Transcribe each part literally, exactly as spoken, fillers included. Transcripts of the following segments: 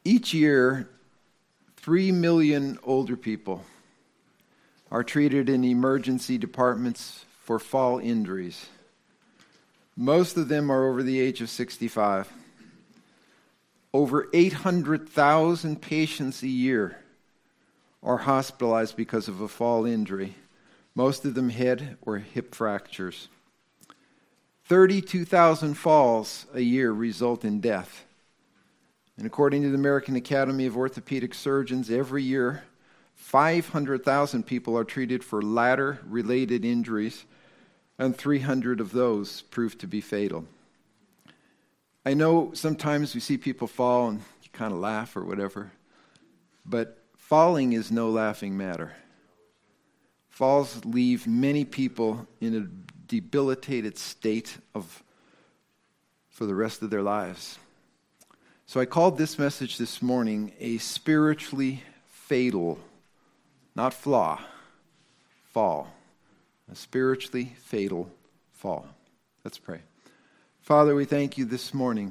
Each year, three million older people are treated in emergency departments for fall injuries. Most of them are over the age of sixty-five. Over eight hundred thousand patients a year are hospitalized because of a fall injury, most of them head or hip fractures. thirty-two thousand falls a year result in death. And according to the American Academy of Orthopedic Surgeons, every year, five hundred thousand people are treated for ladder-related injuries, and three hundred of those prove to be fatal. I know sometimes we see people fall and you kind of laugh or whatever, but falling is no laughing matter. Falls leave many people in a debilitated state of for the rest of their lives. So I called this message this morning a spiritually fatal, not flaw, fall. A spiritually fatal fall. Let's pray. Father, we thank you this morning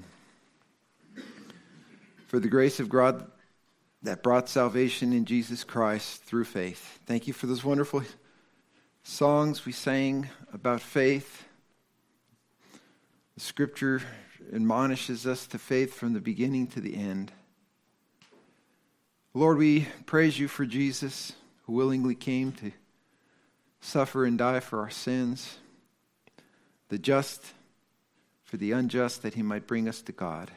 for the grace of God that brought salvation in Jesus Christ through faith. Thank you for those wonderful songs we sang about faith. The Scripture admonishes us to faith from the beginning to the end. Lord, we praise you for Jesus, who willingly came to suffer and die for our sins, the just for the unjust, that he might bring us to God.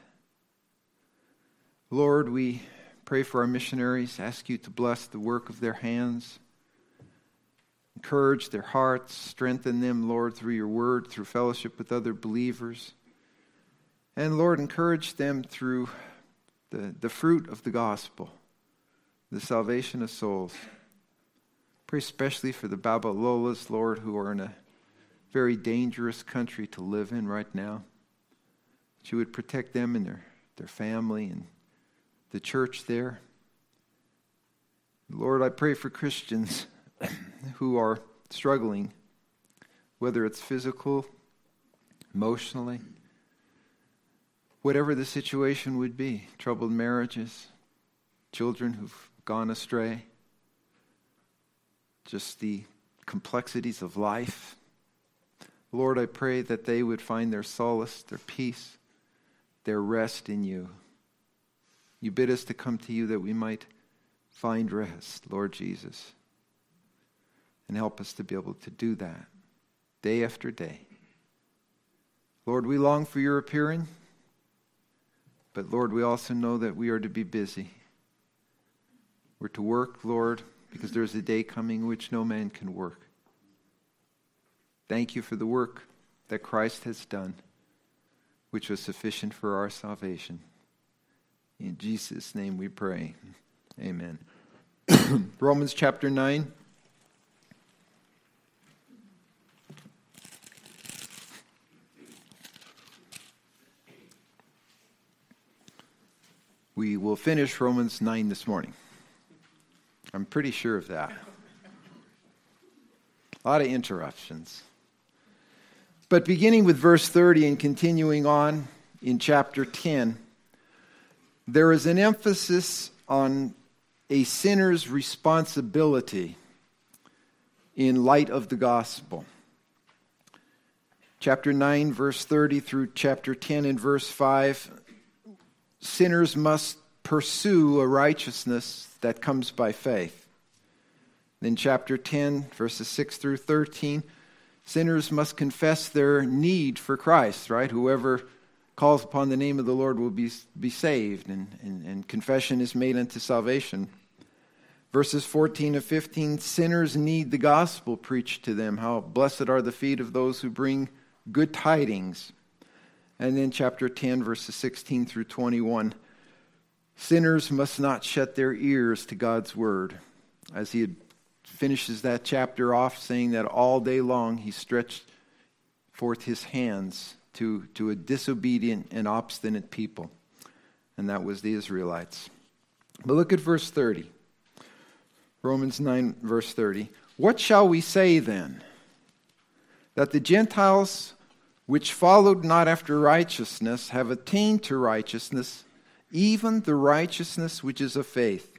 Lord, we pray for our missionaries, ask you to bless the work of their hands, encourage their hearts, strengthen them, Lord, through your word, through fellowship with other believers. And Lord, encourage them through the, the fruit of the gospel, the salvation of souls. Pray especially for the Babalolas, Lord, who are in a very dangerous country to live in right now. That you would protect them and their, their family and the church there. Lord, I pray for Christians who are struggling, whether it's physical, emotionally, whatever the situation would be, troubled marriages, children who've gone astray, just the complexities of life. Lord, I pray that they would find their solace, their peace, their rest in you. You bid us to come to you that we might find rest, Lord Jesus, and help us to be able to do that day after day. Lord, we long for your appearing. But Lord, we also know that we are to be busy. We're to work, Lord, because there's a day coming in which no man can work. Thank you for the work that Christ has done, which was sufficient for our salvation. In Jesus' name we pray. Amen. Romans chapter nine. We will finish Romans nine this morning. I'm pretty sure of that. A lot of interruptions. But beginning with verse thirty and continuing on in chapter ten, there is an emphasis on a sinner's responsibility in light of the gospel. Chapter nine, verse thirty through chapter ten and verse five, sinners must pursue a righteousness that comes by faith. Then chapter ten, verses six through thirteen, sinners must confess their need for Christ, right? Whoever calls upon the name of the Lord will be, be saved, and, and, and confession is made unto salvation. Verses fourteen to fifteen, sinners need the gospel preached to them. How blessed are the feet of those who bring good tidings. And then chapter ten, verses sixteen through twenty-one, sinners must not shut their ears to God's word. As he had finishes that chapter off saying that all day long he stretched forth his hands to, to a disobedient and obstinate people. And that was the Israelites. But look at verse thirty. Romans nine, verse thirty. What shall we say then? That the Gentiles which followed not after righteousness have attained to righteousness, even the righteousness which is of faith.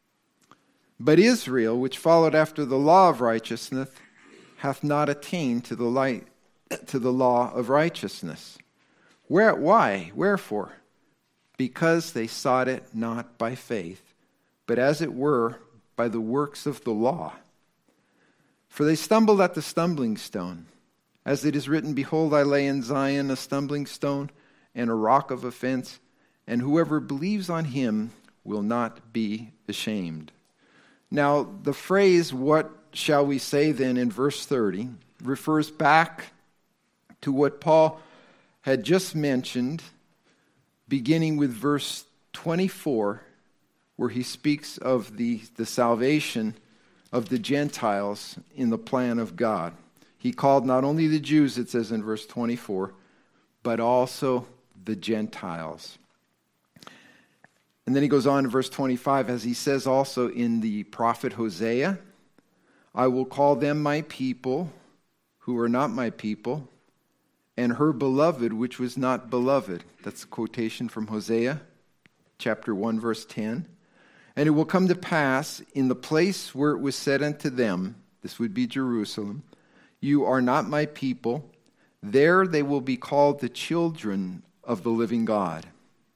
But Israel, which followed after the law of righteousness, hath not attained to the light, to the law of righteousness. Where, why? Wherefore? Because they sought it not by faith, but as it were by the works of the law. For they stumbled at the stumbling stone. As it is written, Behold, I lay in Zion a stumbling stone and a rock of offense, and whoever believes on him will not be ashamed. Now, the phrase, what shall we say then, in verse thirty, refers back to what Paul had just mentioned, beginning with verse twenty-four, where he speaks of the, the salvation of the Gentiles in the plan of God. He called not only the Jews, it says in verse twenty-four, but also the Gentiles. And then he goes on in verse twenty-five, as he says also in the prophet Hosea, I will call them my people who are not my people, and her beloved which was not beloved. That's a quotation from Hosea, chapter one, verse ten. And it will come to pass in the place where it was said unto them, this would be Jerusalem, you are not my people, there they will be called the children of the living God.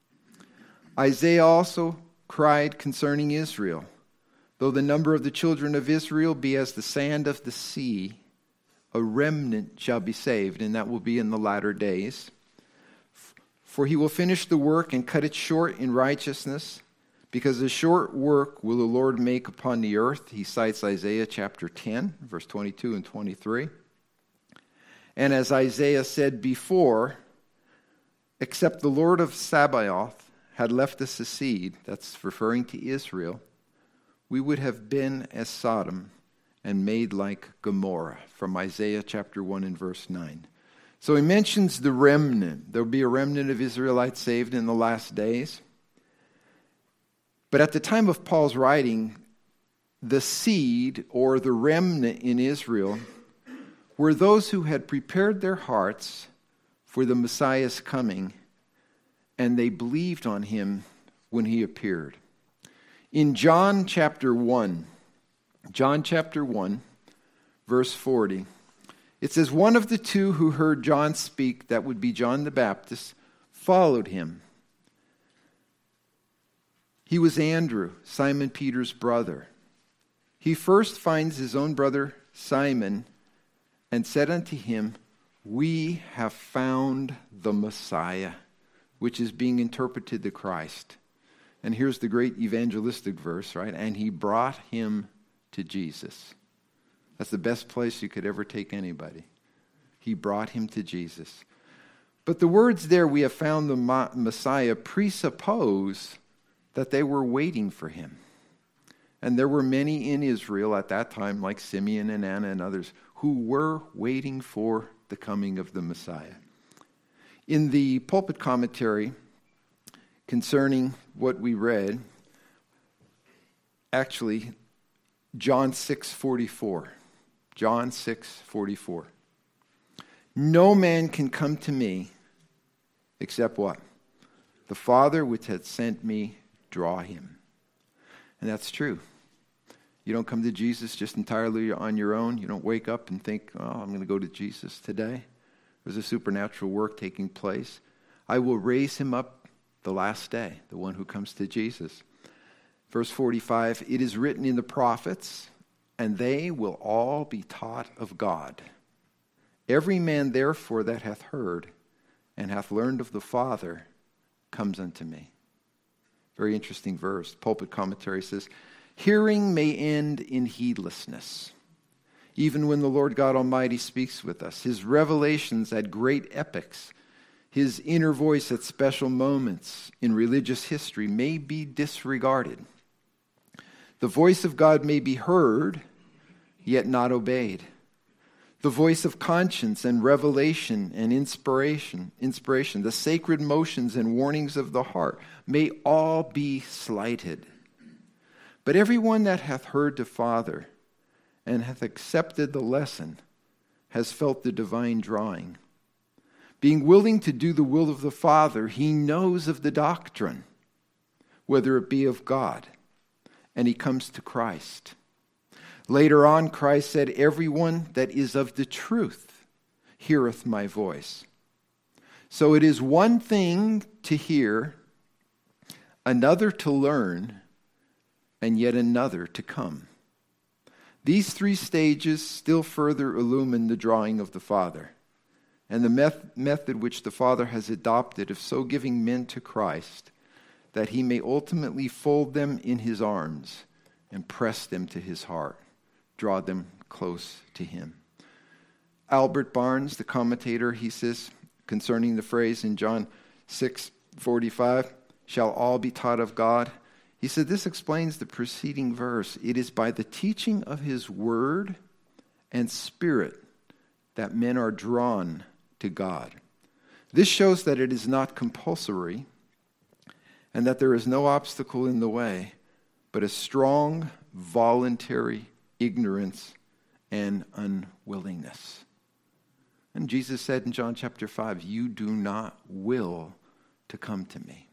Isaiah also cried concerning Israel, though the number of the children of Israel be as the sand of the sea, a remnant shall be saved, and that will be in the latter days. For he will finish the work and cut it short in righteousness, because a short work will the Lord make upon the earth. He cites Isaiah chapter ten, verse twenty-two and twenty-three. And as Isaiah said before, except the Lord of Sabaoth had left us a seed, that's referring to Israel, we would have been as Sodom and made like Gomorrah, from Isaiah chapter one and verse nine. So he mentions the remnant. There will be a remnant of Israelites saved in the last days. But at the time of Paul's writing, the seed or the remnant in Israel were those who had prepared their hearts for the Messiah's coming, and they believed on him when he appeared. In John chapter one, John chapter one, verse forty, it says, one of the two who heard John speak, that would be John the Baptist, followed him. He was Andrew, Simon Peter's brother. He first finds his own brother Simon and said unto him, we have found the Messiah, which is being interpreted the Christ. And here's the great evangelistic verse, right? And he brought him to Jesus. That's the best place you could ever take anybody. He brought him to Jesus. But the words there, we have found the Messiah, presuppose that they were waiting for him. And there were many in Israel at that time, like Simeon and Anna and others, who were waiting for the coming of the Messiah. In the pulpit commentary concerning what we read, actually, John six forty-four. John six forty-four. No man can come to me except what? The Father which had sent me draw him. And that's true. You don't come to Jesus just entirely on your own. You don't wake up and think, oh, I'm going to go to Jesus today. There's a supernatural work taking place. I will raise him up the last day, the one who comes to Jesus. Verse forty-five, it is written in the prophets, and they will all be taught of God. Every man therefore that hath heard and hath learned of the Father comes unto me. Very interesting verse. Pulpit commentary says, hearing may end in heedlessness. Even when the Lord God Almighty speaks with us, his revelations at great epochs, his inner voice at special moments in religious history may be disregarded. The voice of God may be heard, yet not obeyed. The voice of conscience and revelation and inspiration, inspiration, the sacred motions and warnings of the heart may all be slighted. But everyone that hath heard the Father and hath accepted the lesson has felt the divine drawing. Being willing to do the will of the Father, he knows of the doctrine, whether it be of God. And he comes to Christ. Later on, Christ said, everyone that is of the truth heareth my voice. So it is one thing to hear, another to learn, and yet another to come. These three stages still further illumine the drawing of the Father, and the meth- method which the Father has adopted of so giving men to Christ, that he may ultimately fold them in his arms and press them to his heart, draw them close to him. Albert Barnes, the commentator, he says, concerning the phrase in John six forty-five, shall all be taught of God. He said, this explains the preceding verse. It is by the teaching of his word and spirit that men are drawn to God. This shows that it is not compulsory and that there is no obstacle in the way, but a strong, voluntary ignorance and unwillingness. And Jesus said in John chapter five, you do not will to come to me.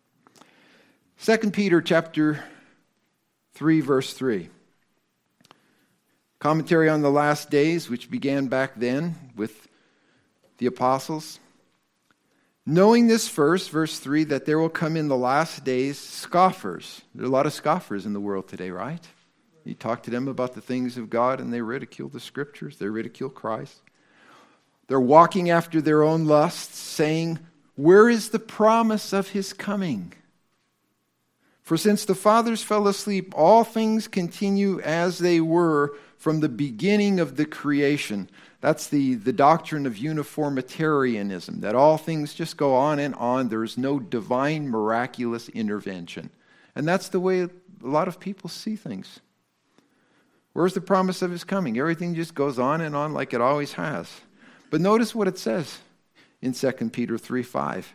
Second Peter chapter three, verse three. Commentary on the last days, which began back then with the apostles. Knowing this first, verse three, that there will come in the last days scoffers. There are a lot of scoffers in the world today, right? You talk to them about the things of God and they ridicule the scriptures. They ridicule Christ. They're walking after their own lusts, saying, where is the promise of his coming? For since the fathers fell asleep, all things continue as they were from the beginning of the creation. That's the, the doctrine of uniformitarianism, that all things just go on and on. There's no divine, miraculous intervention. And that's the way a lot of people see things. Where's the promise of his coming? Everything just goes on and on like it always has. But notice what it says in Second Peter three five.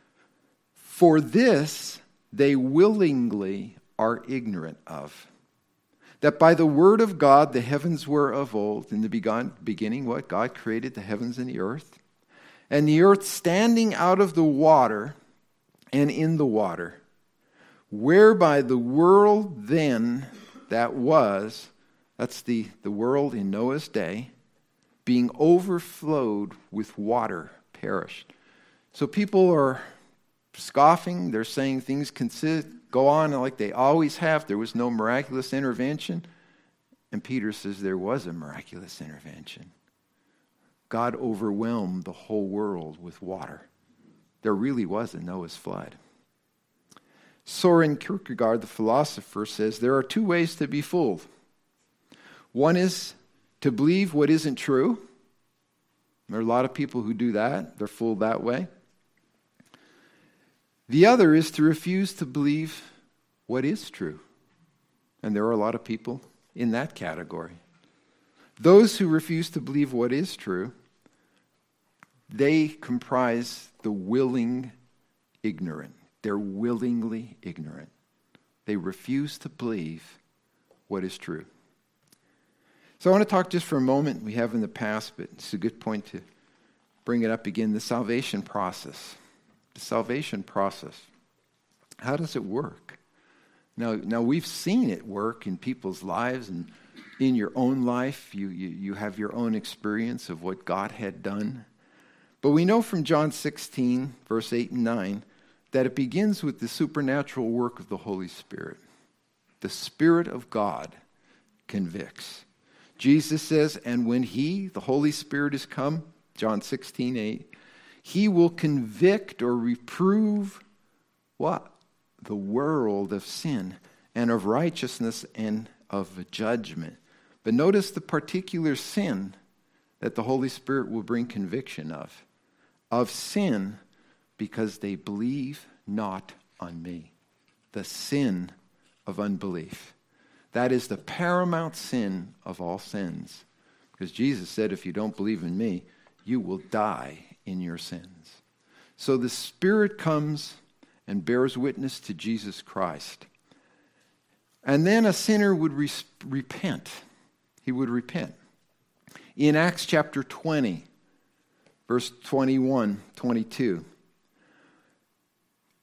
For this they willingly are ignorant of, that by the word of God the heavens were of old, in the begun, beginning what? God created the heavens and the earth. And the earth standing out of the water and in the water, whereby the world then that was, that's the, the world in Noah's day, being overflowed with water, perished. So people are scoffing. They're saying things can go on like they always have. There was no miraculous intervention. And Peter says there was a miraculous intervention. God overwhelmed the whole world with water. There really was a Noah's flood. Soren Kierkegaard, the philosopher, says there are two ways to be fooled. One is to believe what isn't true. There are a lot of people who do that. They're fooled that way. The other is to refuse to believe what is true. And there are a lot of people in that category. Those who refuse to believe what is true, they comprise the willing ignorant. They're willingly ignorant. They refuse to believe what is true. So I want to talk just for a moment. We have in the past, but it's a good point to bring it up again. The salvation process. The salvation process. How does it work? Now, now we've seen it work in people's lives and in your own life. You, you, you have your own experience of what God had done. But we know from John sixteen, verse eight and nine, that it begins with the supernatural work of the Holy Spirit. The Spirit of God convicts. Jesus says, and when he, the Holy Spirit, is come, John sixteen eight, he will convict or reprove what? The world of sin and of righteousness and of judgment. But notice the particular sin that the Holy Spirit will bring conviction of. Of sin because they believe not on me. The sin of unbelief. That is the paramount sin of all sins. Because Jesus said, if you don't believe in me, you will die in your sins. So the Spirit comes and bears witness to Jesus Christ. And then a sinner would re- repent. He would repent. In Acts chapter twenty, verse twenty-one, twenty-two,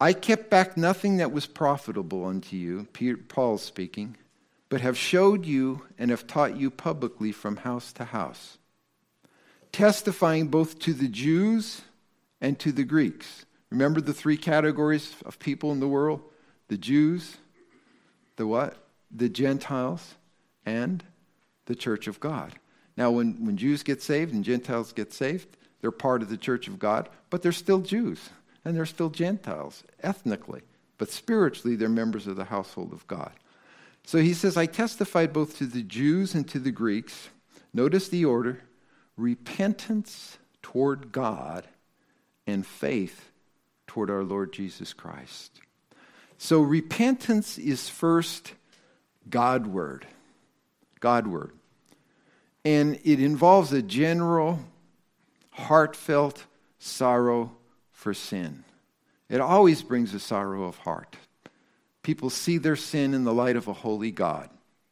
I kept back nothing that was profitable unto you, Peter, Paul speaking, but have showed you and have taught you publicly from house to house, testifying both to the Jews and to the Greeks. Remember the three categories of people in the world? The Jews, the what? The Gentiles, and the church of God. Now, when, when Jews get saved and Gentiles get saved, they're part of the church of God, but they're still Jews, and they're still Gentiles, ethnically. But spiritually, they're members of the household of God. So he says, I testified both to the Jews and to the Greeks. Notice the order: repentance toward God and faith toward our Lord Jesus Christ. So repentance is first Godward. Godward. And it involves a general, heartfelt sorrow for sin. It always brings a sorrow of heart. People see their sin in the light of a holy God.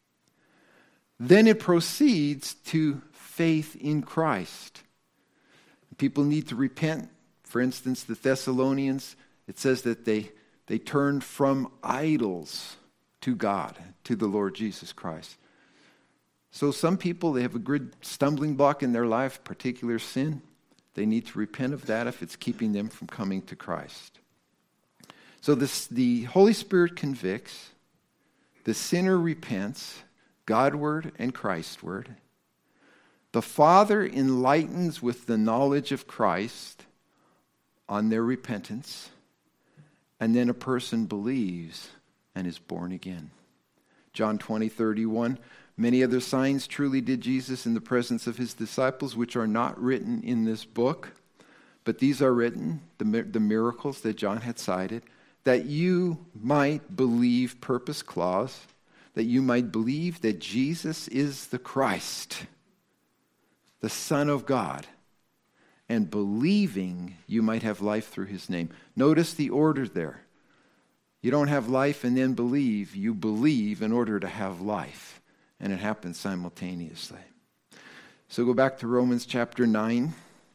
Then it proceeds to faith in Christ. People need to repent. For instance, the Thessalonians, it says that they, they turned from idols to God, to the Lord Jesus Christ. So some people, they have a good stumbling block in their life, particular sin. They need to repent of that if it's keeping them from coming to Christ. So this, the Holy Spirit convicts, the sinner repents, Godward and Christward. The Father enlightens with the knowledge of Christ on their repentance, and then a person believes and is born again. John twenty, thirty-one, many other signs truly did Jesus in the presence of his disciples, which are not written in this book, but these are written, the, the miracles that John had cited, that you might believe, purpose clause, that you might believe that Jesus is the Christ, the Son of God, and believing you might have life through his name. Notice the order there. You don't have life and then believe. You believe in order to have life. And it happens simultaneously. So go back to Romans chapter nine.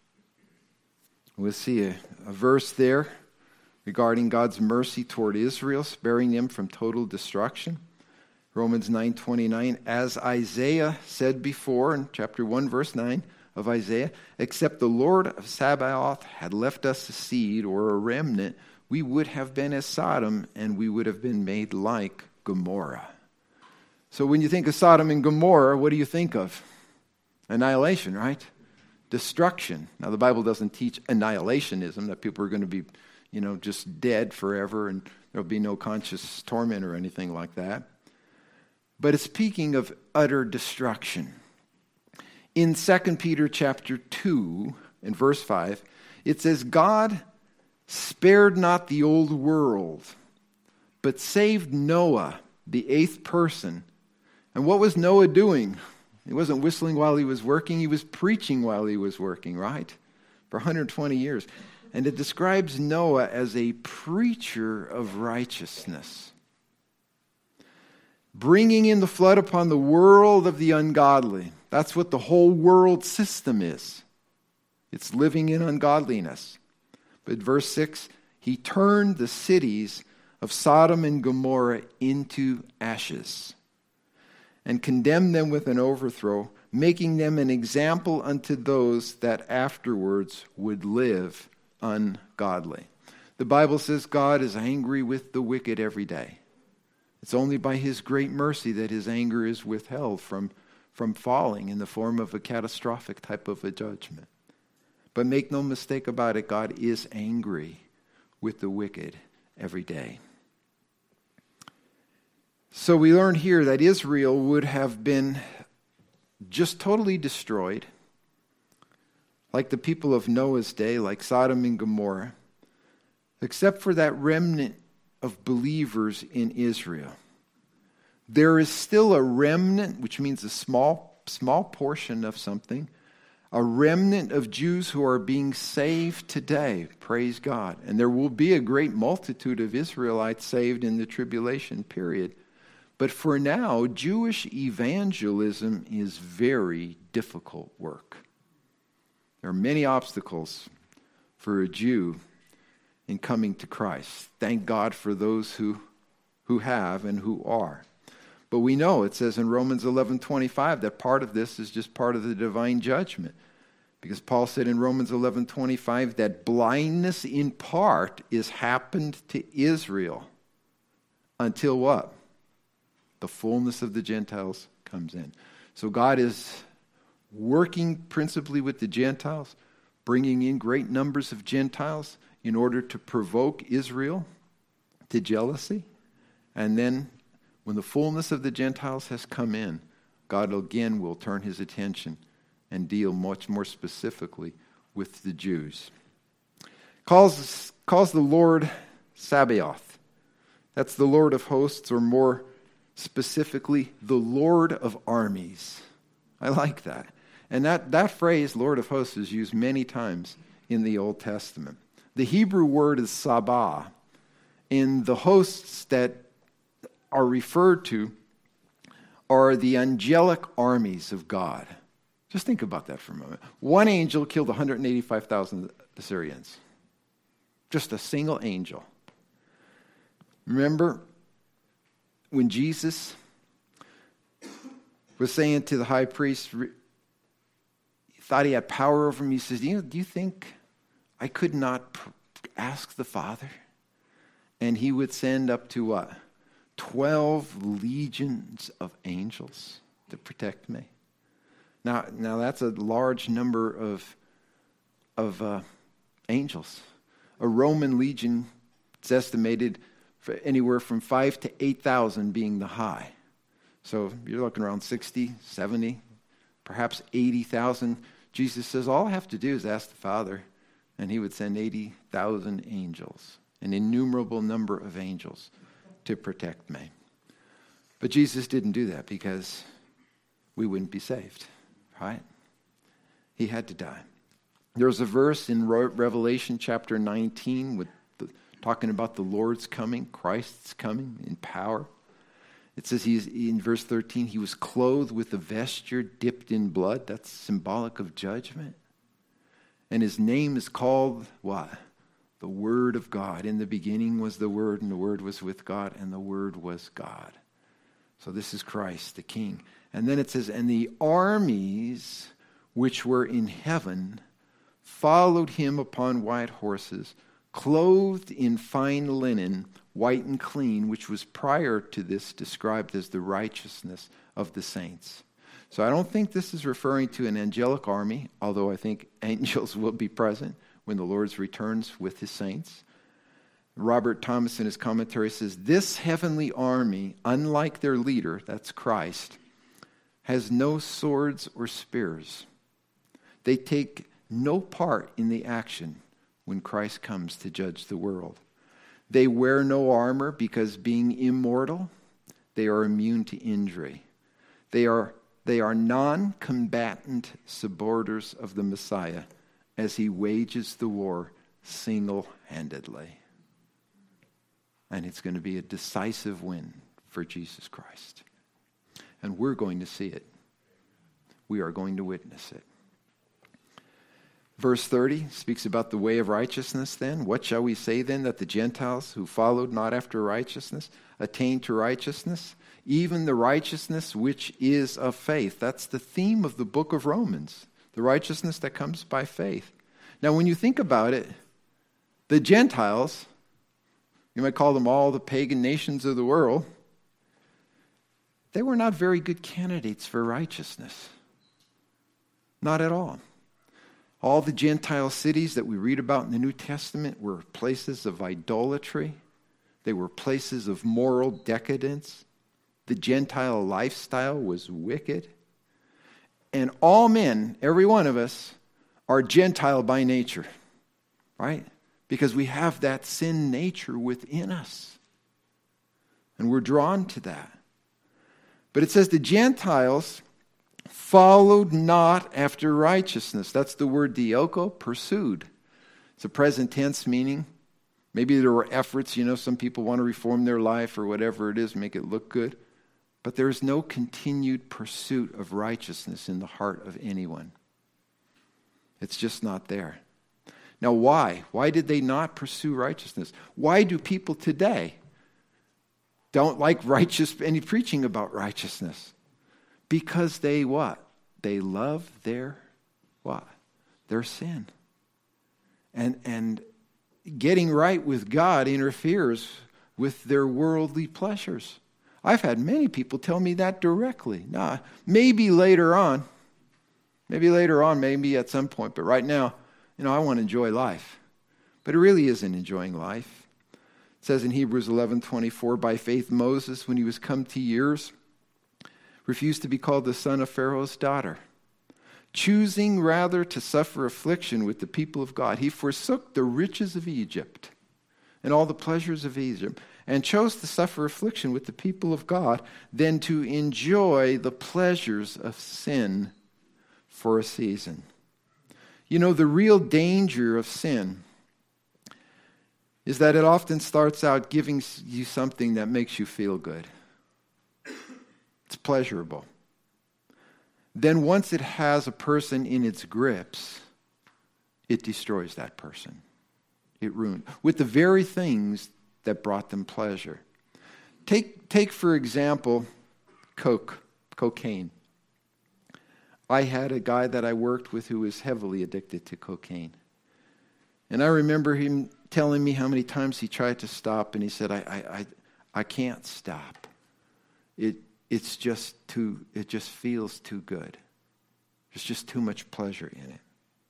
We'll see a, a verse there regarding God's mercy toward Israel, sparing them from total destruction. Romans nine twenty-nine, as Isaiah said before in chapter one, verse nine of Isaiah, except the Lord of Sabaoth had left us a seed or a remnant, we would have been as Sodom, and we would have been made like Gomorrah. So when you think of Sodom and Gomorrah, what do you think of? Annihilation, right? Destruction. Now the Bible doesn't teach annihilationism, that people are going to be, you know, just dead forever and there'll be no conscious torment or anything like that. But it's speaking of utter destruction. In Second Peter chapter two, in verse five, it says, God spared not the old world, but saved Noah, the eighth person. And what was Noah doing? He wasn't whistling while he was working. He was preaching while he was working, right? For one hundred twenty years. And it describes Noah as a preacher of righteousness, bringing in the flood upon the world of the ungodly. That's what the whole world system is. It's living in ungodliness. But verse six, he turned the cities of Sodom and Gomorrah into ashes and condemned them with an overthrow, making them an example unto those that afterwards would live ungodly. The Bible says God is angry with the wicked every day. It's only by his great mercy that his anger is withheld from, from falling in the form of a catastrophic type of a judgment. But make no mistake about it, God is angry with the wicked every day. So we learn here that Israel would have been just totally destroyed, like the people of Noah's day, like Sodom and Gomorrah, except for that remnant of believers in Israel. There is still a remnant, which means a small, small portion of something, a remnant of Jews who are being saved today. Praise God. And there will be a great multitude of Israelites saved in the tribulation period. But for now, Jewish evangelism is very difficult work. There are many obstacles for a Jew in coming to Christ. Thank God for those who, who have and who are. But we know, it says in Romans eleven twenty-five, that part of this is just part of the divine judgment. Because Paul said in Romans eleven twenty-five that blindness in part is happened to Israel until what? The fullness of the Gentiles comes in. So God is working principally with the Gentiles, bringing in great numbers of Gentiles in order to provoke Israel to jealousy. And then when the fullness of the Gentiles has come in, God again will turn his attention and deal much more specifically with the Jews. Calls, calls the Lord Sabaoth. That's the Lord of hosts, or more specifically, the Lord of armies. I like that. And that, that phrase, Lord of hosts, is used many times in the Old Testament. The Hebrew word is sabah. And the hosts that are referred to are the angelic armies of God. Just think about that for a moment. One angel killed one hundred eighty-five thousand Assyrians. Just a single angel. Remember when Jesus was saying to the high priest, he thought he had power over him. He says, do you, do you think I could not ask the Father? And he would send up to what? Twelve legions of angels to protect me. Now, now that's a large number of, of uh, angels. A Roman legion, it's estimated for anywhere from five to eight thousand being the high. So you're looking around sixty, seventy, perhaps eighty thousand. Jesus says, all I have to do is ask the Father, and he would send eighty thousand angels, an innumerable number of angels to protect me. But Jesus didn't do that because we wouldn't be saved, right? He had to die. There's a verse in Revelation chapter nineteen with the, talking about the Lord's coming, Christ's coming in power. It says he's in verse thirteen, he was clothed with a vesture dipped in blood. That's symbolic of judgment. And his name is called what? The Word of God. In the beginning was the Word, and the Word was with God, and the Word was God. So this is Christ, the King. And then it says, and the armies which were in heaven followed him upon white horses, clothed in fine linen, white and clean, which was prior to this described as the righteousness of the saints. So I don't think this is referring to an angelic army, although I think angels will be present when the Lord returns with his saints. Robert Thomas in his commentary says, this heavenly army, unlike their leader, that's Christ, has no swords or spears. They take no part in the action when Christ comes to judge the world. They wear no armor because, being immortal, they are immune to injury. They are, they are non-combatant supporters of the Messiah as he wages the war single-handedly. And it's going to be a decisive win for Jesus Christ. And we're going to see it. We are going to witness it. Verse thirty speaks about the way of righteousness then. What shall we say then? That the Gentiles who followed not after righteousness attained to righteousness, even the righteousness which is of faith. That's the theme of the book of Romans, the righteousness that comes by faith. Now, when you think about it, the Gentiles, you might call them all the pagan nations of the world, they were not very good candidates for righteousness. Not at all. All the Gentile cities that we read about in the New Testament were places of idolatry. They were places of moral decadence. The Gentile lifestyle was wicked. And all men, every one of us, are Gentile by nature, right? Because we have that sin nature within us. And we're drawn to that. But it says the Gentiles followed not after righteousness. That's the word dioko, pursued. It's a present tense meaning. Maybe there were efforts, you know, some people want to reform their life or whatever it is, make it look good. But there is no continued pursuit of righteousness in the heart of anyone. It's just not there. Now, why? Why did they not pursue righteousness? Why do people today don't like righteous any preaching about righteousness? Because they what? They love their what? Their sin. And and getting right with God interferes with their worldly pleasures. I've had many people tell me that directly. Now, maybe later on, maybe later on, maybe at some point, but right now, you know, I want to enjoy life. But it really isn't enjoying life. It says in Hebrews eleven twenty-four, by faith Moses, when he was come to years, refused to be called the son of Pharaoh's daughter, choosing rather to suffer affliction with the people of God. He forsook the riches of Egypt and all the pleasures of Egypt, and chose to suffer affliction with the people of God than to enjoy the pleasures of sin for a season. You know, the real danger of sin is that it often starts out giving you something that makes you feel good. It's pleasurable. Then once it has a person in its grips, it destroys that person. It ruined with the very things that brought them pleasure. Take, take for example, coke, cocaine. I had a guy that I worked with who was heavily addicted to cocaine. And I remember him telling me how many times he tried to stop, and he said, I I I, I can't stop. It it's just too it just feels too good. There's just too much pleasure in it.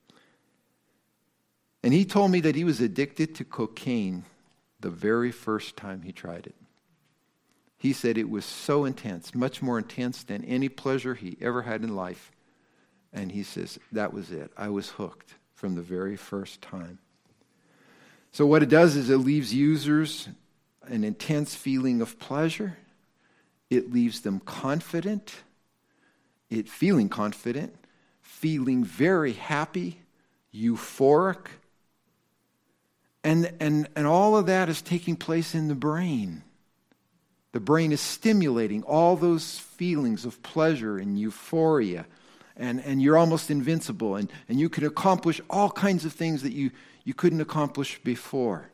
And he told me that he was addicted to cocaine the very first time he tried it. He said it was so intense, much more intense than any pleasure he ever had in life. And he says, that was it. I was hooked from the very first time. So what it does is it leaves users an intense feeling of pleasure. It leaves them confident, it feeling confident, feeling very happy, euphoric. And, and, and all of that is taking place in the brain. The brain is stimulating all those feelings of pleasure and euphoria. And, and you're almost invincible. And, and you can accomplish all kinds of things that you, you couldn't accomplish before.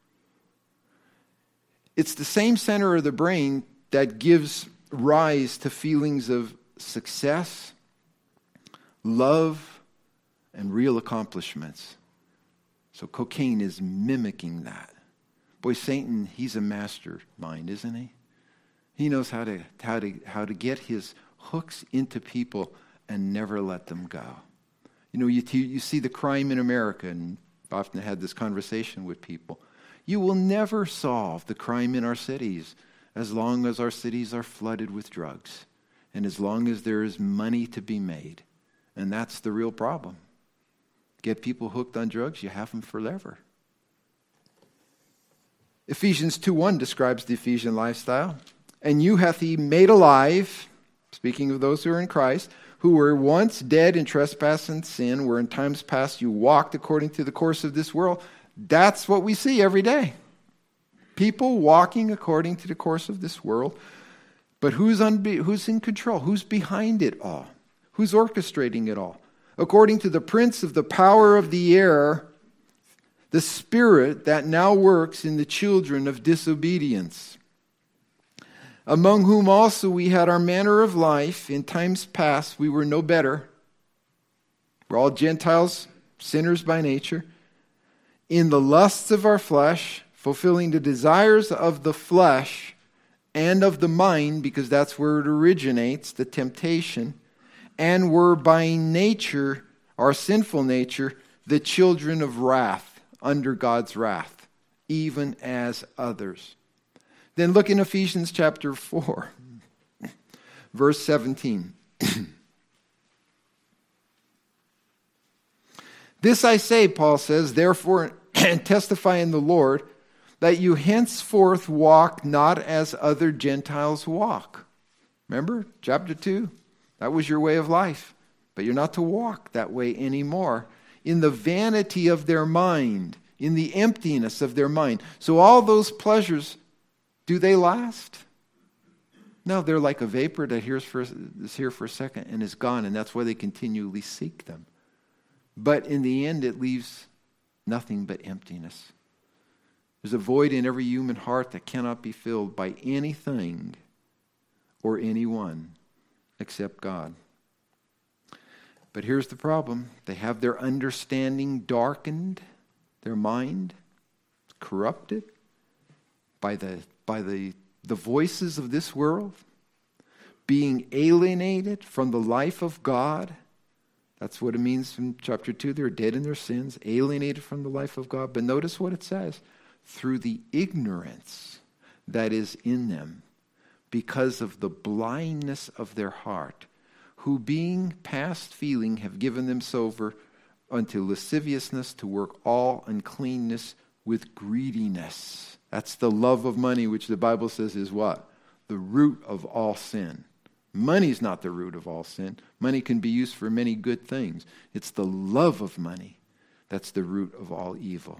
It's the same center of the brain that gives rise to feelings of success, love, and real accomplishments. So cocaine is mimicking that. Boy, Satan, he's a mastermind, isn't he? He knows how to how to how to get his hooks into people and never let them go. You know, you you see the crime in America, and I've often had this conversation with people. You will never solve the crime in our cities as long as our cities are flooded with drugs and as long as there is money to be made. And that's the real problem. Get people hooked on drugs, you have them forever. Ephesians two one describes the Ephesian lifestyle. And you hath he made alive, speaking of those who are in Christ, who were once dead in trespass and sin, where in times past you walked according to the course of this world. That's what we see every day. People walking according to the course of this world. But who's, unbe- who's in control? Who's behind it all? Who's orchestrating it all? According to the prince of the power of the air, the spirit that now works in the children of disobedience, among whom also we had our manner of life. In times past we were no better. We're all Gentiles, sinners by nature, in the lusts of our flesh, fulfilling the desires of the flesh and of the mind, because that's where it originates, the temptation, and were by nature, our sinful nature, the children of wrath, under God's wrath, even as others. Then look in Ephesians chapter four, verse seventeen. This I say, Paul says, therefore, and testify in the Lord, that you henceforth walk not as other Gentiles walk. Remember, chapter two? That was your way of life. But you're not to walk that way anymore. In the vanity of their mind, in the emptiness of their mind. So all those pleasures, do they last? No, they're like a vapor that here's for, is here for a second and is gone, and that's why they continually seek them. But in the end, it leaves nothing but emptiness. There's a void in every human heart that cannot be filled by anything or anyone except God. But here's the problem. They have their understanding darkened, their mind corrupted by the by the, the voices of this world, being alienated from the life of God. That's what it means in chapter two. They're dead in their sins, alienated from the life of God. But notice what it says. Through the ignorance that is in them, because of the blindness of their heart, who being past feeling have given themselves over unto lasciviousness, to work all uncleanness with greediness. That's the love of money, which the Bible says is what? The root of all sin. Money's not the root of all sin. Money can be used for many good things. It's the love of money that's the root of all evil.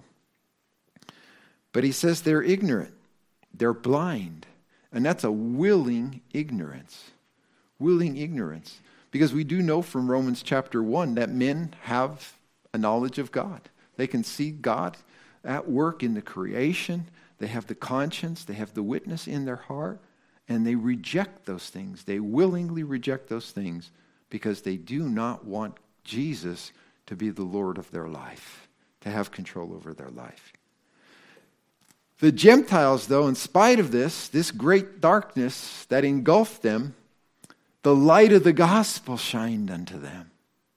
But he says they're ignorant. They're blind. And that's a willing ignorance. Willing ignorance. Because we do know from Romans chapter one that men have a knowledge of God. They can see God at work in the creation. They have the conscience. They have the witness in their heart. And they reject those things. They willingly reject those things because they do not want Jesus to be the Lord of their life, to have control over their life. The Gentiles, though, in spite of this, this great darkness that engulfed them, the light of the gospel shined unto them.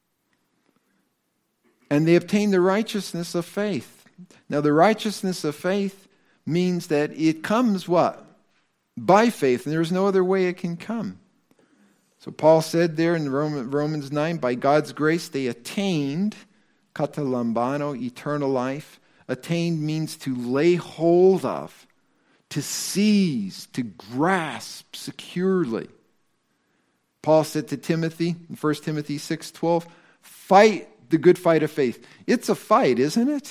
And they obtained the righteousness of faith. Now, the righteousness of faith means that it comes what? By faith, and there's no other way it can come. So Paul said there in Romans nine, by God's grace they attained, katalambano, eternal life. Attained means to lay hold of, to seize, to grasp securely. Paul said to Timothy in First Timothy six twelve, fight the good fight of faith. It's a fight, isn't it?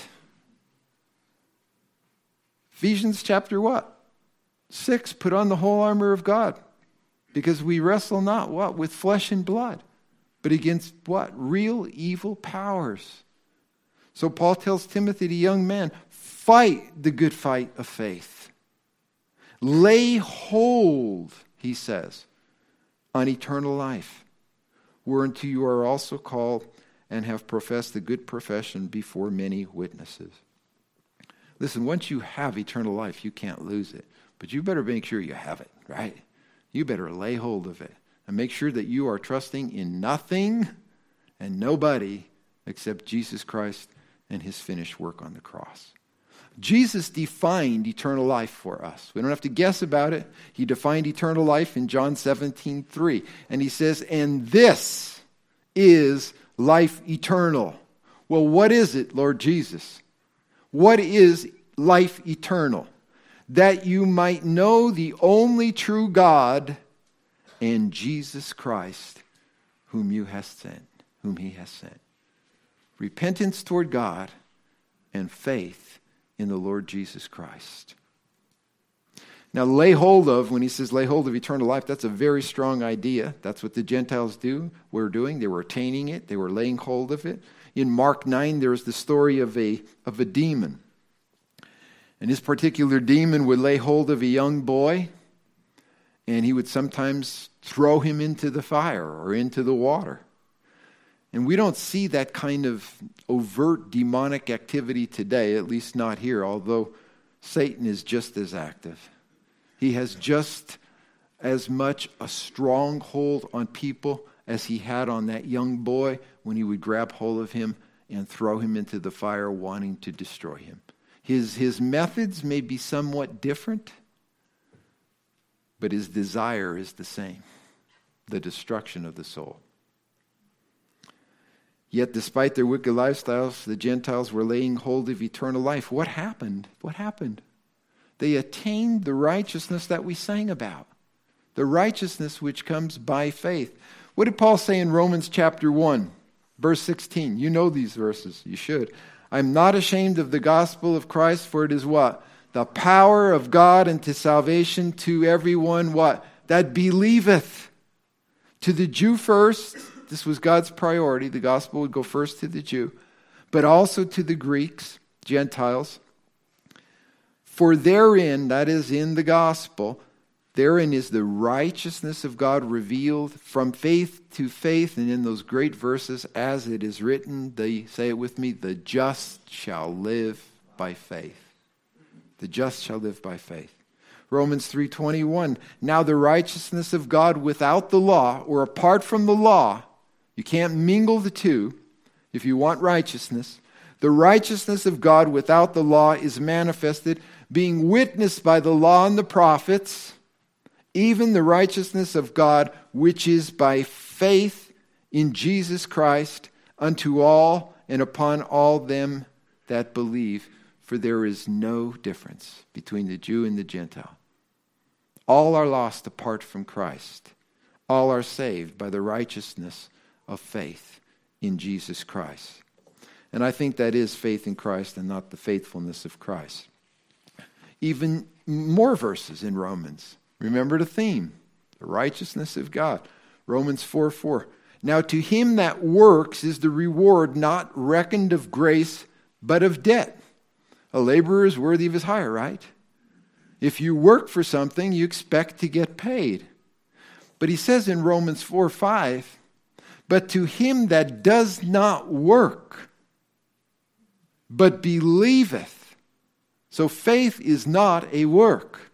Ephesians chapter what? six, put on the whole armor of God. Because we wrestle not what? With flesh and blood. But against what? Real evil powers. So Paul tells Timothy, the young man, fight the good fight of faith. Lay hold, he says, on eternal life, whereunto you are also called and have professed the good profession before many witnesses. Listen, once you have eternal life, you can't lose it. But you better make sure you have it, right? You better lay hold of it and make sure that you are trusting in nothing and nobody except Jesus Christ and his finished work on the cross. Jesus defined eternal life for us. We don't have to guess about it. He defined eternal life in John seventeen three. And he says, and this is life eternal. Well, what is it, Lord Jesus? What is life eternal? That you might know the only true God and Jesus Christ, whom you have sent, whom he has sent. Repentance toward God and faith in the Lord Jesus Christ. Now, lay hold of, when he says lay hold of eternal life, that's a very strong idea. That's what the Gentiles do, were doing. They were attaining it. They were laying hold of it. In Mark nine, there's the story of a, of a demon. And this particular demon would lay hold of a young boy, and he would sometimes throw him into the fire or into the water. And we don't see that kind of overt demonic activity today, at least not here, although Satan is just as active. He has just as much a stronghold on people as he had on that young boy when he would grab hold of him and throw him into the fire, wanting to destroy him. His, his methods may be somewhat different, but his desire is the same, the destruction of the soul. Yet despite their wicked lifestyles, the Gentiles were laying hold of eternal life. What happened? What happened? They attained the righteousness that we sang about, the righteousness which comes by faith. What did Paul say in Romans chapter one, verse sixteen? You know these verses. You should. I'm not ashamed of the gospel of Christ, for it is what? The power of God unto salvation to everyone, what? That believeth. To the Jew first, this was God's priority. The gospel would go first to the Jew, but also to the Greeks. Gentiles. For therein, that is in the gospel, therein is the righteousness of God revealed from faith to faith. And in those great verses, as it is written, they say it with me, the just shall live by faith. The just shall live by faith. Romans three twenty-one, now the righteousness of God without the law, or apart from the law, you can't mingle the two if you want righteousness. The righteousness of God without the law is manifested, being witnessed by the law and the prophets, even the righteousness of God which is by faith in Jesus Christ unto all and upon all them that believe. For there is no difference between the Jew and the Gentile. All are lost apart from Christ. All are saved by the righteousness of faith in Jesus Christ. And I think that is faith in Christ and not the faithfulness of Christ. Even more verses in Romans. Remember the theme, the righteousness of God. Romans four four. Now to him that works is the reward not reckoned of grace, but of debt. A laborer is worthy of his hire, right? If you work for something, you expect to get paid. But he says in Romans four five, but to him that does not work, but believeth. So faith is not a work.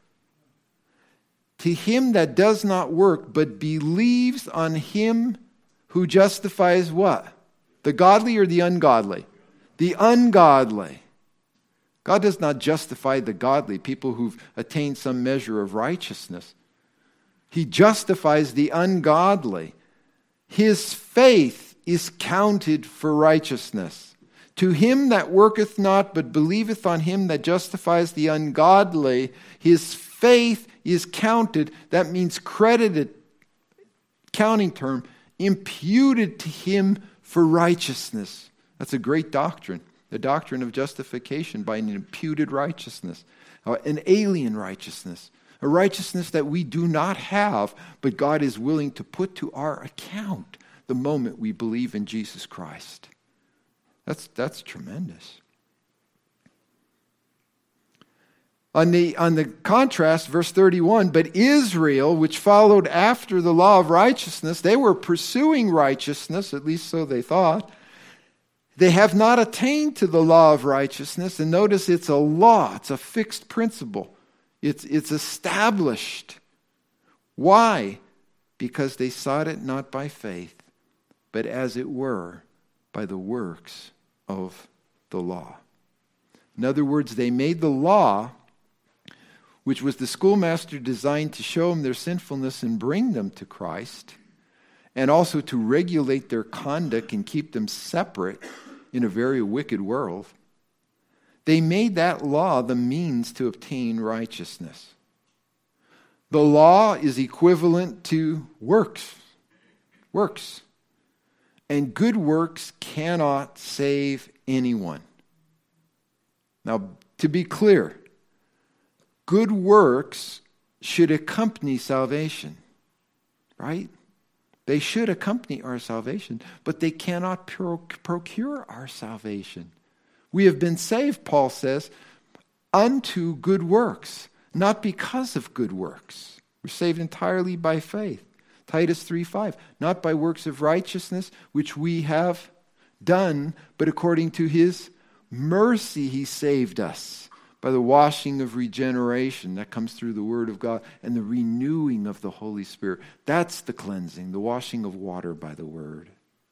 To him that does not work, but believes on him who justifies what? The godly or the ungodly? The ungodly. God does not justify the godly, people who've attained some measure of righteousness. He justifies the ungodly. His faith is counted for righteousness. To him that worketh not, but believeth on him that justifies the ungodly, his faith is counted. That means credited, counting term, imputed to him for righteousness. That's a great doctrine. The doctrine of justification by an imputed righteousness, an alien righteousness, a righteousness that we do not have, but God is willing to put to our account the moment we believe in Jesus Christ. That's, that's tremendous. On the, on the contrast, verse thirty-one, but Israel, which followed after the law of righteousness, they were pursuing righteousness, at least so they thought. They have not attained to the law of righteousness. And notice it's a law. It's a fixed principle. It's, it's established. Why? Because they sought it not by faith, but as it were, by the works of the law. In other words, they made the law, which was the schoolmaster designed to show them their sinfulness and bring them to Christ, and also to regulate their conduct and keep them separate in a very wicked world. They made that law the means to obtain righteousness. The law is equivalent to works. Works. And good works cannot save anyone. Now, to be clear, good works should accompany salvation, right? They should accompany our salvation, but they cannot pro- procure our salvation. We have been saved, Paul says, unto good works, not because of good works. We're saved entirely by faith. Titus three five, not by works of righteousness, which we have done, but according to his mercy he saved us by the washing of regeneration that comes through the Word of God and the renewing of the Holy Spirit. That's the cleansing, the washing of water by the Word.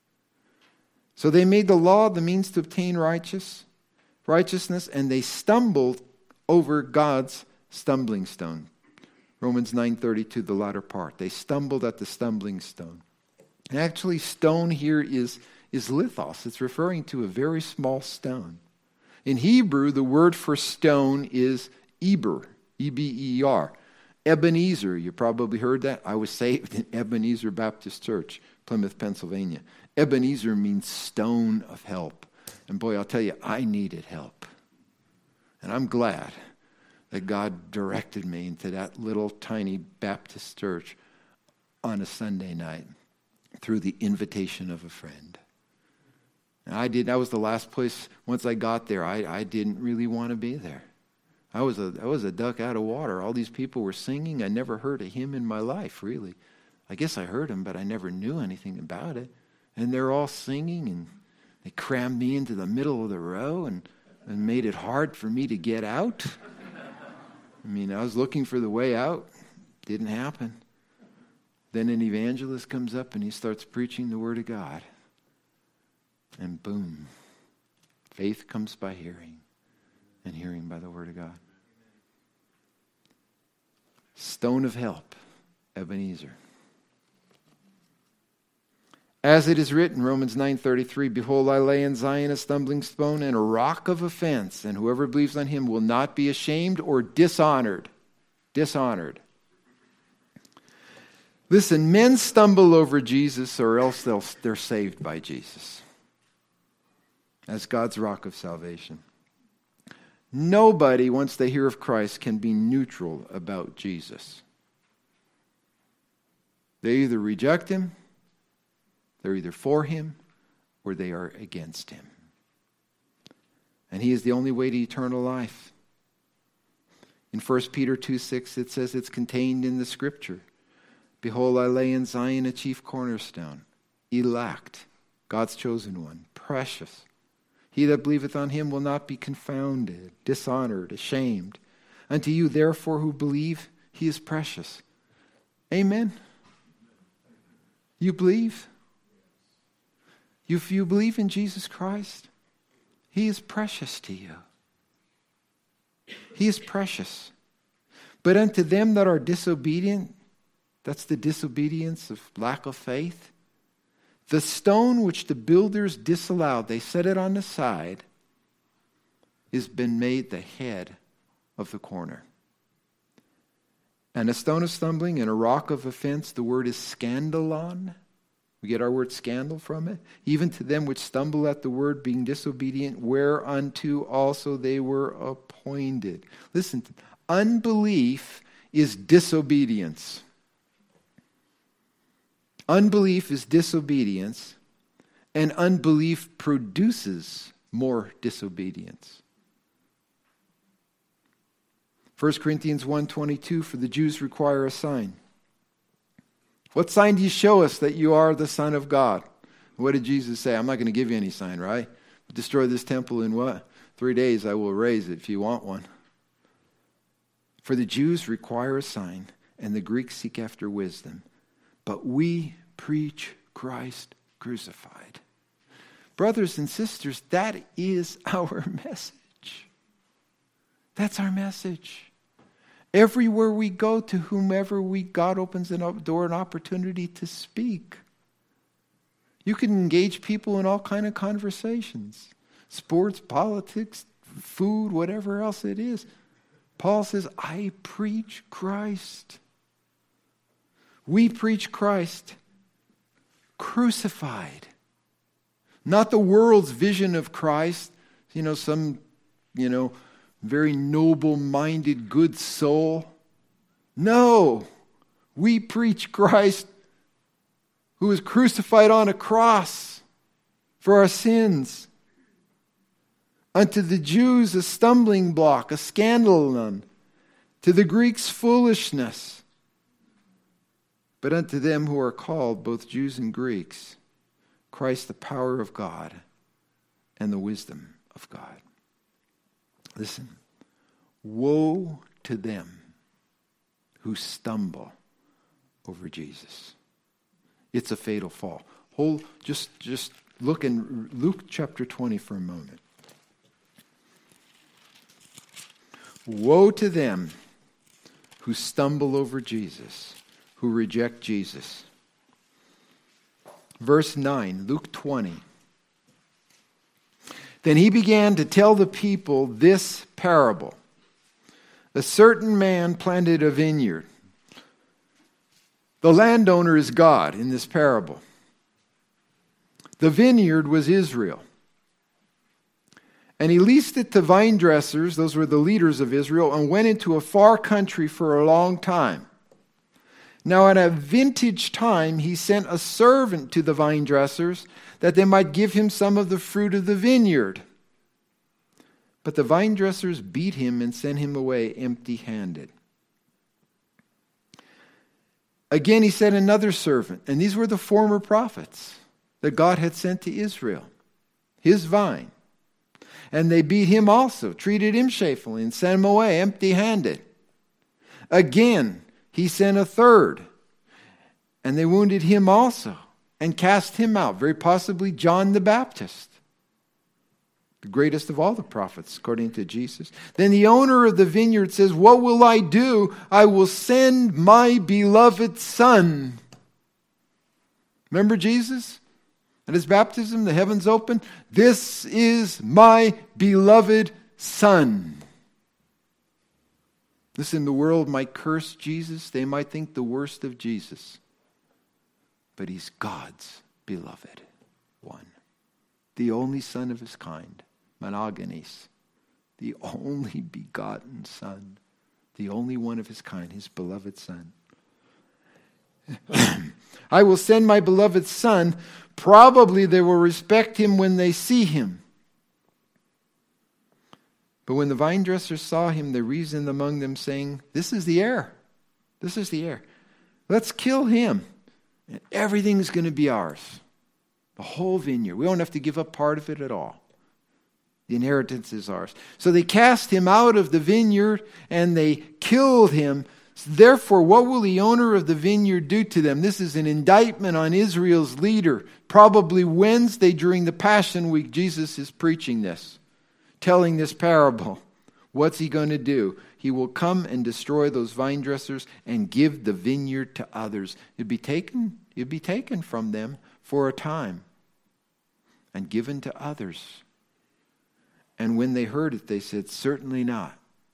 So they made the law the means to obtain righteous, righteousness, and they stumbled over God's stumbling stone. Romans nine thirty-two, the latter part. They stumbled at the stumbling stone. And actually, stone here is, is lithos. It's referring to a very small stone. In Hebrew, the word for stone is Eber, E B E R. Ebenezer, you probably heard that. I was saved in Ebenezer Baptist Church, Plymouth, Pennsylvania. Ebenezer means stone of help. And boy, I'll tell you, I needed help. And I'm glad that God directed me into that little tiny Baptist church on a Sunday night through the invitation of a friend. And I did. That was the last place. Once I got there, I, I didn't really want to be there. I was a I was a duck out of water. All these people were singing. I never heard a hymn in my life, really. I guess I heard them, but I never knew anything about it. And they're all singing, and they crammed me into the middle of the row and, and made it hard for me to get out. I mean, I was looking for the way out. Didn't happen. Then an evangelist comes up and he starts preaching the Word of God. And boom, faith comes by hearing, and hearing by the Word of God. Stone of help, Ebenezer. As it is written, Romans nine thirty-three, behold, I lay in Zion a stumbling stone and a rock of offense, and whoever believes on him will not be ashamed or dishonored. Dishonored. Listen, men stumble over Jesus, or else they'll, they're saved by Jesus as God's rock of salvation. Nobody, once they hear of Christ, can be neutral about Jesus. They either reject him, they're either for him, or they are against him. And he is the only way to eternal life. In First Peter two six, it says it's contained in the Scripture. Behold, I lay in Zion a chief cornerstone, elect, God's chosen one, precious. He that believeth on him will not be confounded, dishonored, ashamed. Unto you, therefore, who believe, he is precious. Amen. You believe? If you believe in Jesus Christ, he is precious to you. He is precious. But unto them that are disobedient, that's the disobedience of lack of faith, the stone which the builders disallowed, they set it on the side, has been made the head of the corner. And a stone of stumbling and a rock of offense, the word is scandalon. We get our word scandal from it. Even to them which stumble at the word, being disobedient, whereunto also they were appointed. Listen, unbelief is disobedience. Unbelief is disobedience, and unbelief produces more disobedience. First Corinthians one twenty-two, for the Jews require a sign. What sign do you show us that you are the Son of God? What did Jesus say? I'm not going to give you any sign, right? Destroy this temple in what? Three days I will raise it if you want one. For the Jews require a sign, and the Greeks seek after wisdom. But we preach Christ crucified. Brothers and sisters, that is our message. That's our message. Everywhere we go, to whomever we, God opens a door, an opportunity to speak. You can engage people in all kinds of conversations. Sports, politics, food, whatever else it is. Paul says, I preach Christ. We preach Christ crucified. Not the world's vision of Christ, you know, some, you know, very noble-minded, good soul. No, we preach Christ who was crucified on a cross for our sins. Unto the Jews a stumbling block, a scandalon. To the Greeks foolishness. But unto them who are called, both Jews and Greeks, Christ the power of God and the wisdom of God. Listen, woe to them who stumble over Jesus. It's a fatal fall. Hold, just, just look in Luke chapter twenty for a moment. Woe to them who stumble over Jesus, who reject Jesus. Verse nine, Luke twenty. Then he began to tell the people this parable. A certain man planted a vineyard. The landowner is God in this parable. The vineyard was Israel. And he leased it to vine dressers, those were the leaders of Israel, and went into a far country for a long time. Now at a vintage time he sent a servant to the vine dressers that they might give him some of the fruit of the vineyard. But the vine dressers beat him and sent him away empty-handed. Again he sent another servant, and these were the former prophets that God had sent to Israel, his vine. And they beat him also, treated him shamefully, and sent him away empty-handed. Again he sent a third, and they wounded him also, and cast him out, very possibly John the Baptist, the greatest of all the prophets, according to Jesus. Then the owner of the vineyard says, "What will I do? I will send my beloved son." Remember Jesus? At his baptism, the heavens opened. "This is my beloved son." Listen, the world might curse Jesus. They might think the worst of Jesus. But he's God's beloved one. The only son of his kind. Monogenes. The only begotten son. The only one of his kind. His beloved son. "I will send my beloved son. Probably they will respect him when they see him." But when the vine dressers saw him, they reasoned among them, saying, "This is the heir. This is the heir. Let's kill him, and everything's going to be ours. The whole vineyard. We don't have to give up part of it at all. The inheritance is ours." So they cast him out of the vineyard, and they killed him. Therefore, what will the owner of the vineyard do to them? This is an indictment on Israel's leader. Probably Wednesday during the Passion Week, Jesus is preaching this, telling this parable. What's he going to do? He will come and destroy those vine dressers and give the vineyard to others. It'd be taken, it'd be taken from them for a time and given to others. And when they heard it, they said, "Certainly not."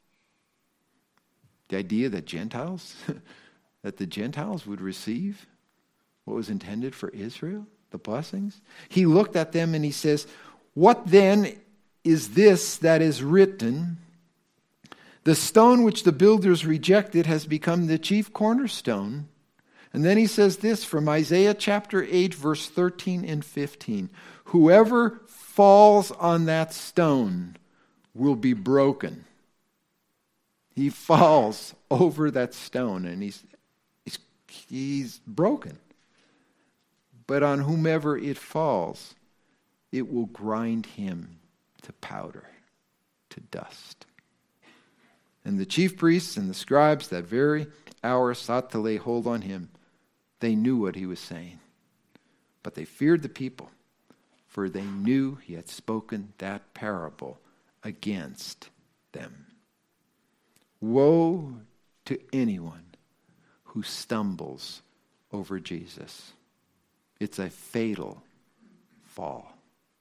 The idea that Gentiles, that the Gentiles would receive what was intended for Israel, the blessings. He looked at them and he says, "What then is this that is written? The stone which the builders rejected has become the chief cornerstone." And then he says this from Isaiah chapter eight, verse thirteen and fifteen. "Whoever falls on that stone will be broken." He falls over that stone and he's, he's, he's broken. "But on whomever it falls, it will grind him to powder, to dust." And the chief priests and the scribes that very hour sought to lay hold on him. They knew what he was saying, but they feared the people, for they knew he had spoken that parable against them. Woe to anyone who stumbles over Jesus. It's a fatal fall.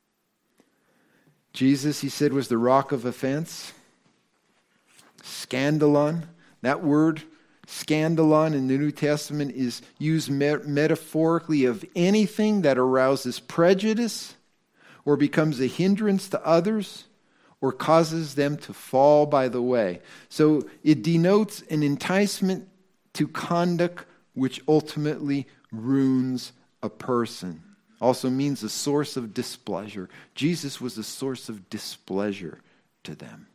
Jesus, he said, was the rock of offense. Scandalon. That word, scandalon, in the New Testament is used met- metaphorically of anything that arouses prejudice or becomes a hindrance to others or causes them to fall by the way. So it denotes an enticement to conduct which ultimately ruins a person. Also means a source of displeasure. Jesus was a source of displeasure to them.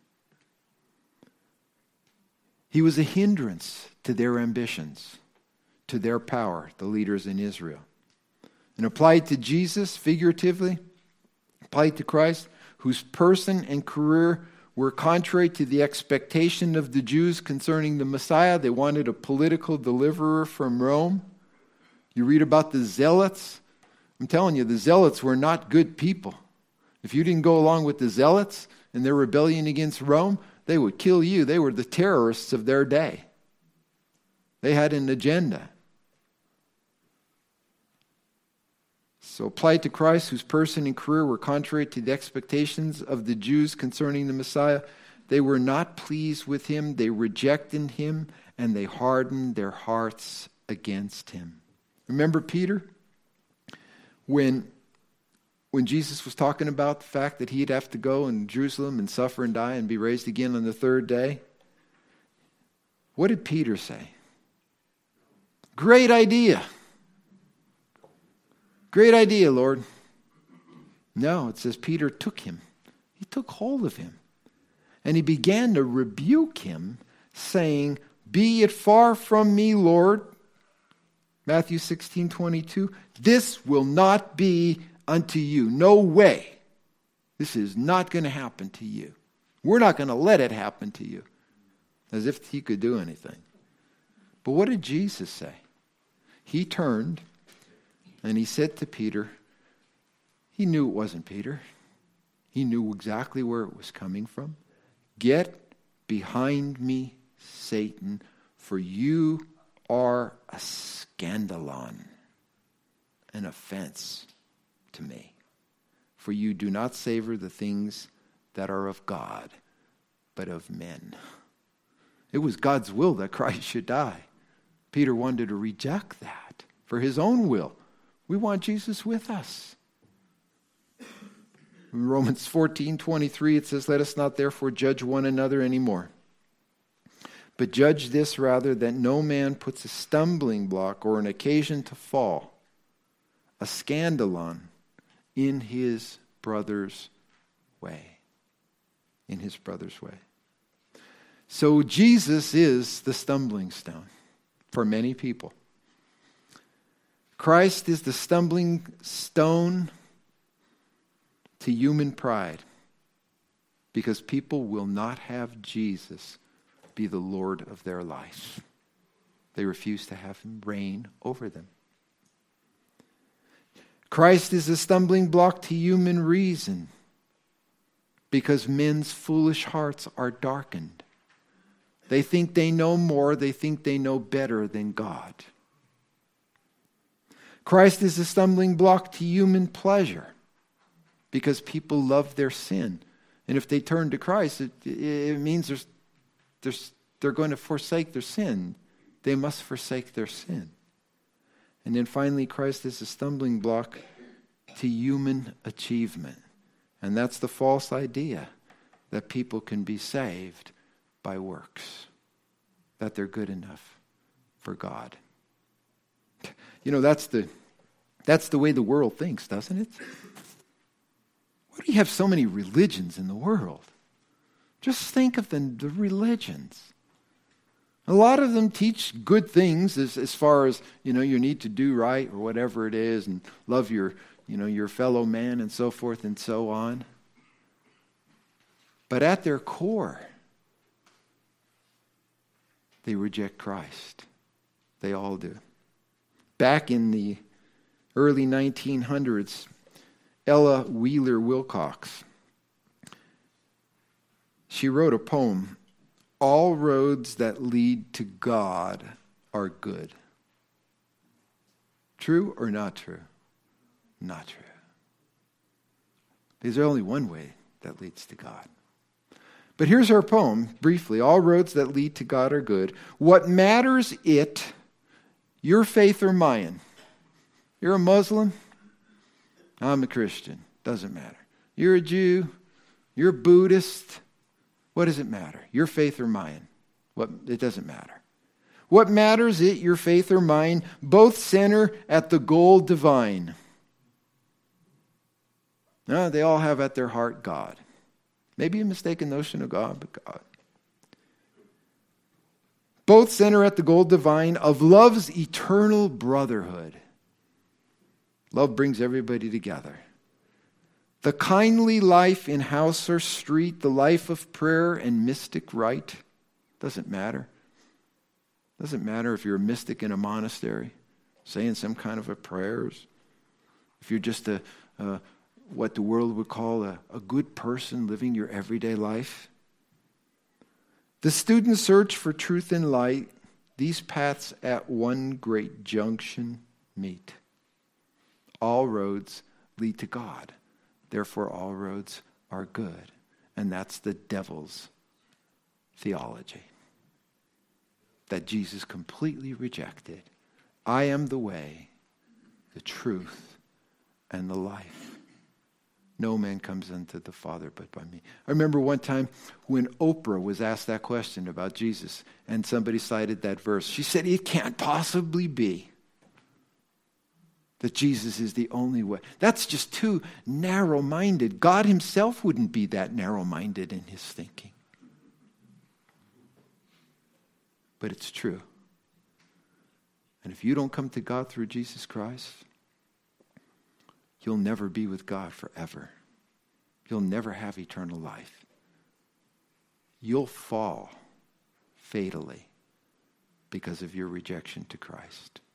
He was a hindrance to their ambitions, to their power, the leaders in Israel. And applied to Jesus, figuratively, applied to Christ, whose person and career were contrary to the expectation of the Jews concerning the Messiah. They wanted a political deliverer from Rome. You read about the Zealots. I'm telling you, the Zealots were not good people. If you didn't go along with the Zealots and their rebellion against Rome, they would kill you. They were the terrorists of their day. They had an agenda. So applied to Christ, whose person and career were contrary to the expectations of the Jews concerning the Messiah, they were not pleased with him, they rejected him, and they hardened their hearts against him. Remember Peter? When, when Jesus was talking about the fact that he'd have to go in Jerusalem and suffer and die and be raised again on the third day, what did Peter say? Great idea. Great idea, Lord. No, it says Peter took him. He took hold of him. And he began to rebuke him, saying, "Be it far from me, Lord." Matthew sixteen twenty-two. "This will not be unto you." No way. This is not going to happen to you. We're not going to let it happen to you. As if he could do anything. But what did Jesus say? He turned and he said to Peter, he knew it wasn't Peter. He knew exactly where it was coming from. "Get behind me, Satan, for you are a scandalon, an offense to me. For you do not savor the things that are of God, but of men." It was God's will that Christ should die. Peter wanted to reject that for his own will. We want Jesus with us. In Romans fourteen twenty-three, it says, "Let us not therefore judge one another anymore, but judge this rather, that no man puts a stumbling block or an occasion to fall, a scandalon, in his brother's way." In his brother's way. So Jesus is the stumbling stone for many people. Christ is the stumbling stone to human pride, because people will not have Jesus be the Lord of their life. They refuse to have him reign over them. Christ is a stumbling block to human reason, because men's foolish hearts are darkened. They think they know more, they think they know better than God. Christ is a stumbling block to human pleasure, because people love their sin. And if they turn to Christ, it, it means there's, there's, they're going to forsake their sin. They must forsake their sin. And then finally, Christ is a stumbling block to human achievement. And that's the false idea that people can be saved by works, that they're good enough for God. You know, that's the that's the way the world thinks, doesn't it? Why do you have so many religions in the world? Just think of the, the religions. A lot of them teach good things as, as far as, you know, you need to do right or whatever it is, and love your, you know, your fellow man and so forth and so on. But at their core, they reject Christ. They all do. Back in the early nineteen hundreds, Ella Wheeler Wilcox, she wrote a poem, "All roads that lead to God are good." True or not true? Not true. There's only one way that leads to God. But here's her poem, briefly. "All roads that lead to God are good. What matters it, your faith or mine?" You're a Muslim? I'm a Christian. Doesn't matter. You're a Jew? You're a Buddhist? What does it matter? Your faith or mine? What? It doesn't matter. What matters it, your faith or mine? Both center at the goal divine. No, they all have at their heart God. Maybe a mistaken notion of God, but God. Both center at the goal divine of love's eternal brotherhood. Love brings everybody together. The kindly life in house or street, the life of prayer and mystic rite, doesn't matter. Doesn't matter if you're a mystic in a monastery, saying some kind of a prayers. If you're just a, a what the world would call a, a good person living your everyday life. The student search for truth and light, these paths at one great junction meet. All roads lead to God. Therefore, all roads are good. And that's the devil's theology that Jesus completely rejected. I am the way, the truth, and the life. No man comes unto the Father but by me. I remember one time when Oprah was asked that question about Jesus, and somebody cited that verse. She said, it can't possibly be that Jesus is the only way. That's just too narrow-minded. God himself wouldn't be that narrow-minded in his thinking. But it's true. And if you don't come to God through Jesus Christ, you'll never be with God forever. You'll never have eternal life. You'll fall fatally because of your rejection to Christ.